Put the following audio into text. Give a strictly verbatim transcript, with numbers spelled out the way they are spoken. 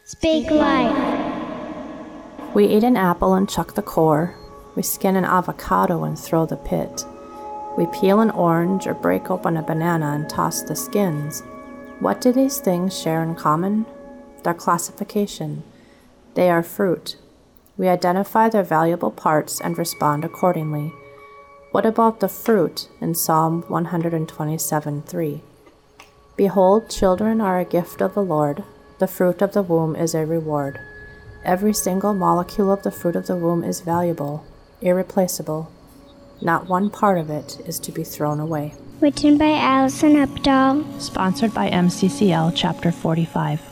Speak life. We eat an apple and chuck the core. We skin an avocado and throw the pit. We peel an orange or break open a banana and toss the skins. What do these things share in common? Their classification. They are fruit. We identify their valuable parts and respond accordingly. What about the fruit in Psalm one twenty-seven three? Behold, children are a gift of the Lord. The fruit of the womb is a reward. Every single molecule of the fruit of the womb is valuable, irreplaceable. Not one part of it is to be thrown away. Written by Allison Updahl. Sponsored by M C C L Chapter forty-five.